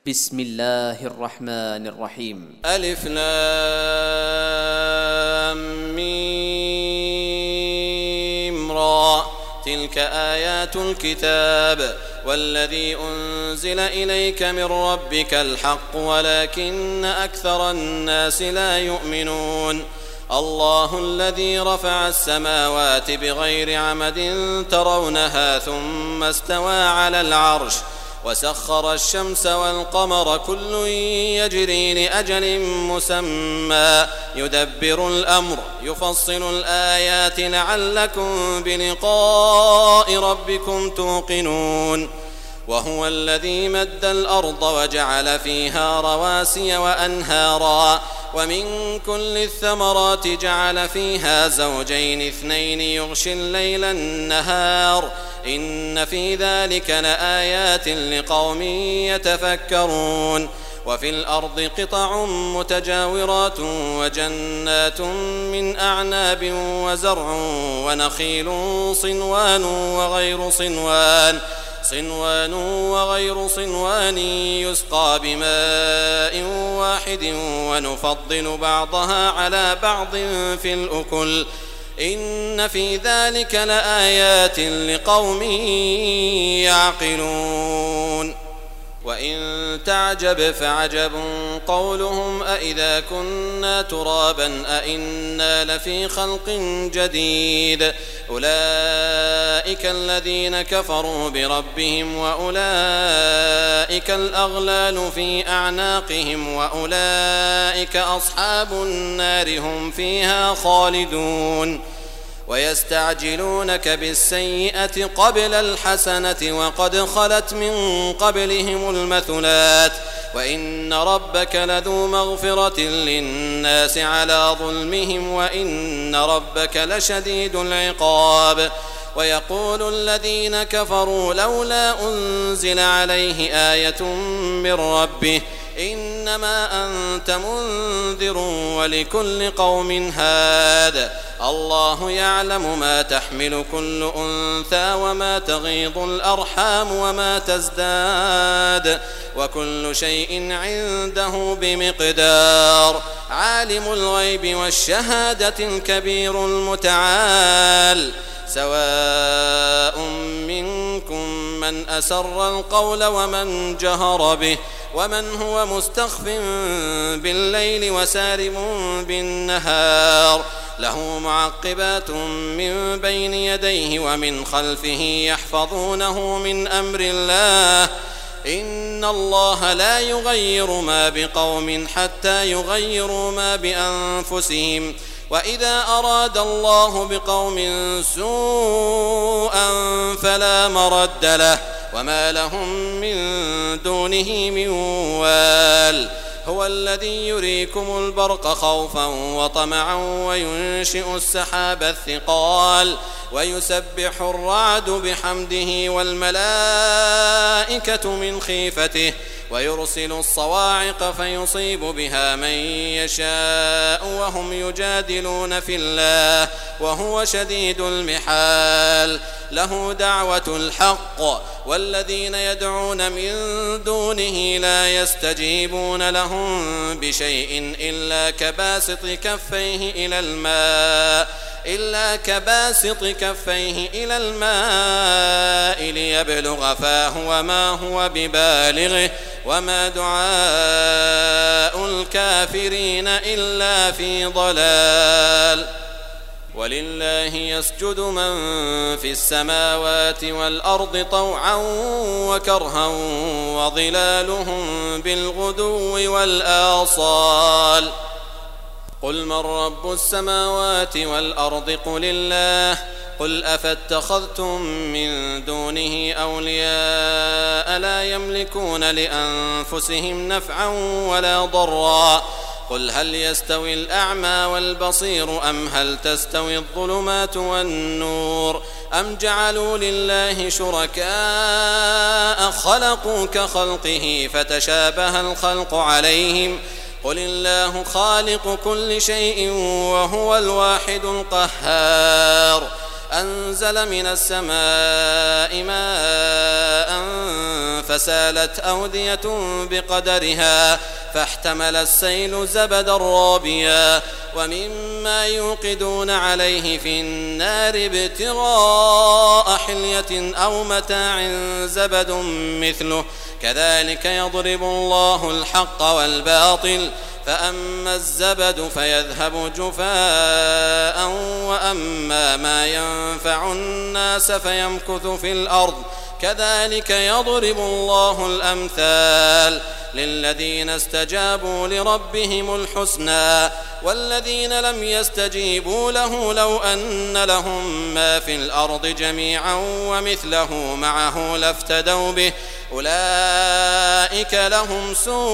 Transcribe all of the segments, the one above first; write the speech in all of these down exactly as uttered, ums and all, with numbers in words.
بسم الله الرحمن الرحيم. ألف لام ميم را. تلك آيات الكتاب والذي أنزل إليك من ربك الحق ولكن أكثر الناس لا يؤمنون. الله الذي رفع السماوات بغير عمد ترونها ثم استوى على العرش وسخر الشمس والقمر كل يجري لأجل مسمى يدبر الأمر يفصل الآيات لعلكم بلقاء ربكم توقنون. وهو الذي مد الأرض وجعل فيها رواسي وأنهارا ومن كل الثمرات جعل فيها زوجين اثنين يغشي الليل النهار إن في ذلك لآيات لقوم يتفكرون. وفي الأرض قطع متجاورات وجنات من أعناب وزرع ونخيل صنوان وغير صنوان صنوان وغير صنوان يسقى بماء واحد ونفضل بعضها على بعض في الأكل إن في ذلك لآيات لقوم يعقلون. وإن تعجب فعجب قولهم أإذا كنا ترابا أإنا لفي خلق جديد أولئك الذين كفروا بربهم وأولئك الأغلال في أعناقهم وأولئك أصحاب النار هم فيها خالدون. ويستعجلونك بالسيئة قبل الحسنة وقد خلت من قبلهم المثلات وإن ربك لذو مغفرة للناس على ظلمهم وإن ربك لشديد العقاب. ويقول الذين كفروا لولا أنزل عليه آية من ربه إنما أنت منذر ولكل قوم هاد الله يعلم ما تحمل كل أنثى وما تغيض الأرحام وما تزداد وكل شيء عنده بمقدار. عالم الغيب والشهادة الكبير المتعال سواء منكم من أسر القول ومن جهر به ومن هو مستخف بالليل وسارب بالنهار له معقبات من بين يديه ومن خلفه يحفظونه من أمر الله إن الله لا يغير ما بقوم حتى يغيروا ما بأنفسهم وإذا أراد الله بقوم سوءا فلا مرد له وما لهم من دونه من وال. هو الذي يريكم البرق خوفا وطمعا وينشئ السحاب الثقال ويسبح الرعد بحمده والملائكة من خيفته ويرسل الصواعق فيصيب بها من يشاء وهم يجادلون في الله وهو شديد المحال. له دعوة الحق والذين يدعون من دونه لا يستجيبون لهم بشيء إلا كباسط كفيه إلى الماء إلا كباسط كفيه إلى الماء ليبلغ فاه وما هو ببالغه وما دعاء الكافرين إلا في ضلال. ولله يسجد من في السماوات والأرض طوعا وكرها وظلالهم بالغدو والآصال. قل من رب السماوات والأرض قل الله قل أفاتخذتم من دونه أولياء لا يملكون لأنفسهم نفعا ولا ضرا قل هل يستوي الأعمى والبصير أم هل تستوي الظلمات والنور أم جعلوا لله شركاء خلقوا كخلقه فتشابه الخلق عليهم قل الله خالق كل شيء وهو الواحد القهار. أنزل من السماء ماء فسالت أودية بقدرها فاحتمل السيل زبدا رابيا ومما يوقدون عليه في النار ابتغاء حلية أو متاع زبد مثله كذلك يضرب الله الحق والباطل فأما الزبد فيذهب جفاء وأما ما ينفع الناس فيمكث في الأرض كذلك يضرب الله الأمثال للذين استجابوا لربهم الحسنى والذين لم يستجيبوا له لو أن لهم ما في الأرض جميعا ومثله معه لافتدوا به أولئك لهم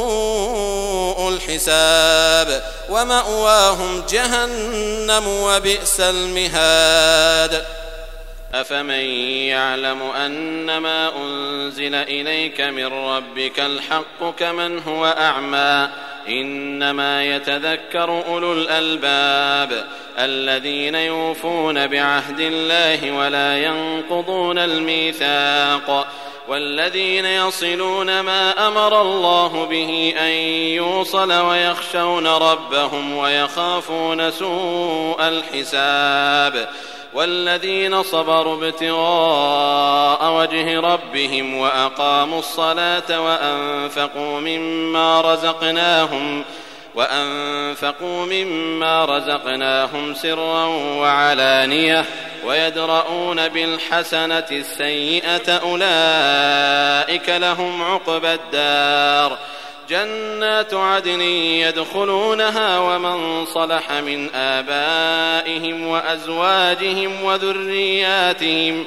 سوء الحساب ومأواهم جهنم وبئس المهاد. أفمن يعلم أنما أنزل إليك من ربك الحق كمن هو أعمى إنما يتذكر أولو الألباب الذين يوفون بعهد الله ولا ينقضون الميثاق والذين يصلون ما أمر الله به أن يوصل ويخشون ربهم ويخافون سوء الحساب والذين صبروا ابتغاء وجه ربهم وأقاموا الصلاة وأنفقوا مما رزقناهم وأنفقوا مما رزقناهم سرا وعلانية ويدرؤون بالحسنة السيئة أولئك لهم عقبى الدار جنات عدن يدخلونها ومن صلح من آبائهم وأزواجهم وذرياتهم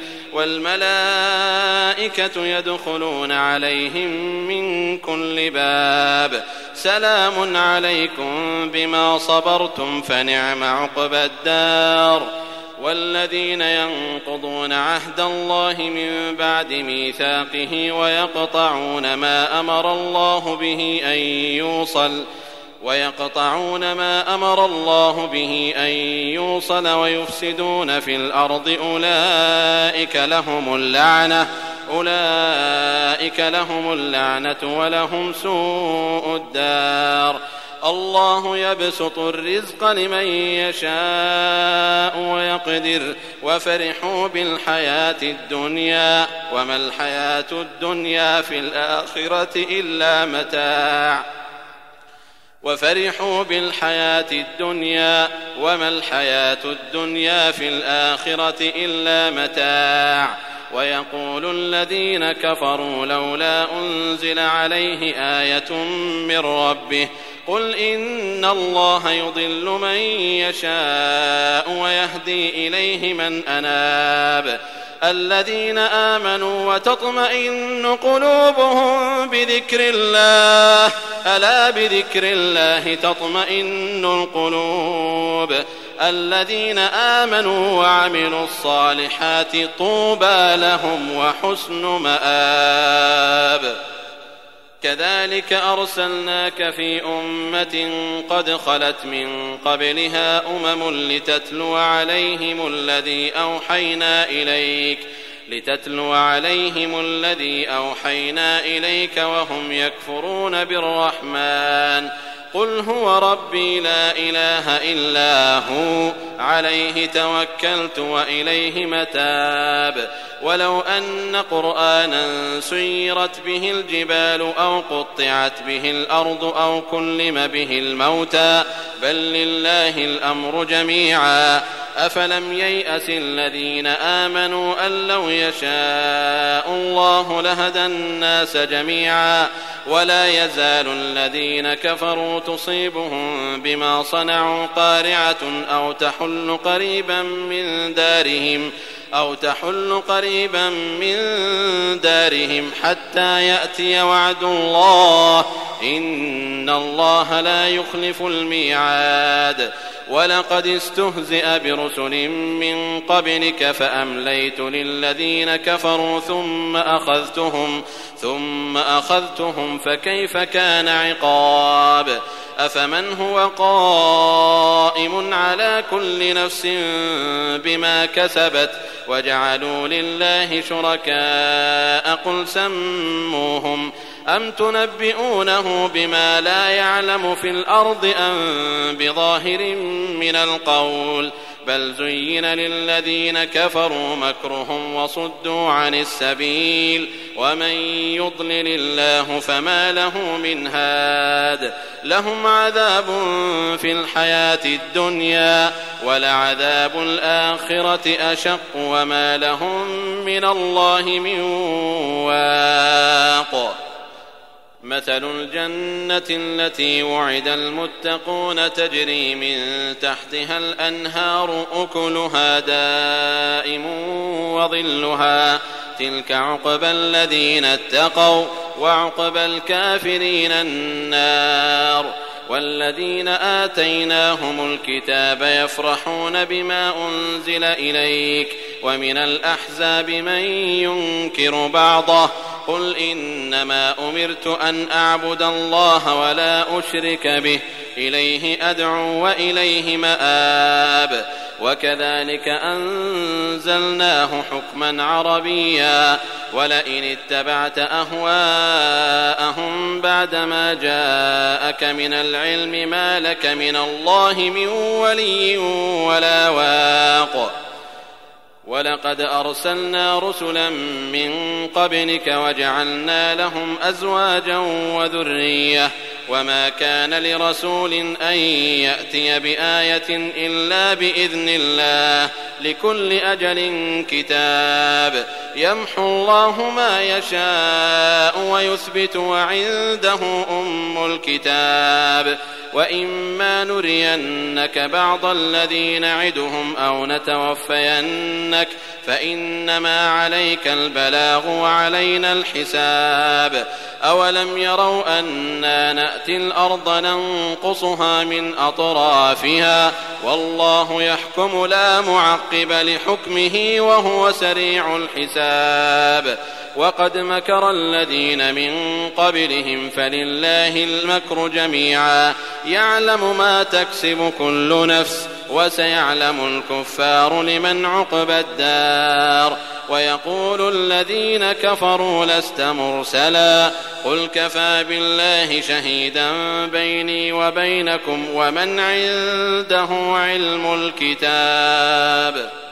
والملائكة يدخلون عليهم من كل باب سلام عليكم بما صبرتم فنعم عقبى الدار. والذين ينقضون عهد الله من بعد ميثاقه ويقطعون ما أمر الله به أن يوصل ويقطعون ما أمر الله به أن يوصل ويفسدون في الأرض أولئك لهم اللعنة أولئك لهم اللعنة ولهم سوء الدار. الله يبسط الرزق لمن يشاء ويقدر وفرحوا بالحياة الدنيا وما الحياة الدنيا في الآخرة إلا متاع وفرحوا بالحياة الدنيا وما الحياة الدنيا في الآخرة إلا متاع. ويقول الذين كفروا لولا أنزل عليه آية من ربه قل إن الله يضل من يشاء ويهدي إليه من أناب الذين آمنوا وتطمئن قلوبهم بذكر الله ألا بذكر الله تطمئن القلوب الذين آمنوا وعملوا الصالحات طوبى لهم وحسن مآب. كذلك أرسلناك في أمة قد خلت من قبلها أمم لتتلو عليهم الذي أوحينا إليك لتتلو عليهم الذي أوحينا إليك وهم يكفرون بالرحمن قل هو ربي لا إله إلا هو عليه توكلت وإليه متاب. ولو أن قرآنا سيرت به الجبال أو قطعت به الأرض أو كلم به الموتى بل لله الأمر جميعا أفلم ييأس الذين آمنوا أن لو يشاء الله لهدى الناس جميعا ولا يزال الذين كفروا تصيبهم بما صنعوا قارعة أو تحل قريبا من دارهم أو تحل قريبا من دارهم حتى يأتي وعد الله إن الله لا يخلف الميعاد. ولقد استهزئ برسل من قبلك فأمليت للذين كفروا ثم أخذتهم ثم أخذتهم فكيف كان عقاب. أفمن هو قائم على كل نفس بما كسبت وجعلوا لله شركاء قل سموهم أم تنبئونه بما لا يعلم في الأرض أم بظاهر من القول بل زين للذين كفروا مكرهم وصدوا عن السبيل ومن يضلل الله فما له من هاد لهم عذاب في الحياة الدنيا ولعذاب الآخرة أشق وما لهم من الله من واق مثل الجنة التي وعد المتقون تجري من تحتها الأنهار أكلها دائم وظلها تلك عقبى الذين اتقوا وعقبى الكافرين النار والذين آتيناهم الكتاب يفرحون بما أنزل إليك ومن الأحزاب من ينكر بعضه قل إنما أمرت أن أعبد الله ولا أشرك به إليه أدعو وإليه مآب وكذلك أنزلناه حكما عربيا ولئن اتبعت أهواءهم بعدما جاءك من العلم ما لك من الله من ولي ولا واق ولقد أرسلنا رسلا من قبلك وجعلنا لهم أزواجا وذرية وما كان لرسول أن يأتي بآية إلا بإذن الله لكل أجل كتاب يمحو الله ما يشاء ويثبت وعنده أم الكتاب وإما نرينك بعض الذي نعدهم أو نتوفينك فإنما عليك البلاغ وعلينا الحساب أولم يروا أنا نأتي الأرض ننقصها من أطرافها والله يحكم لا معقب لحكمه وهو سريع الحساب وقد مكر الذين من قبلهم فلله المكر جميعا يعلم ما تكسب كل نفس وسيعلم الكفار لمن عقبى الدار ويقول الذين كفروا لست مرسلا قل كفى بالله شهيدا بيني وبينكم ومن عنده علم الكتاب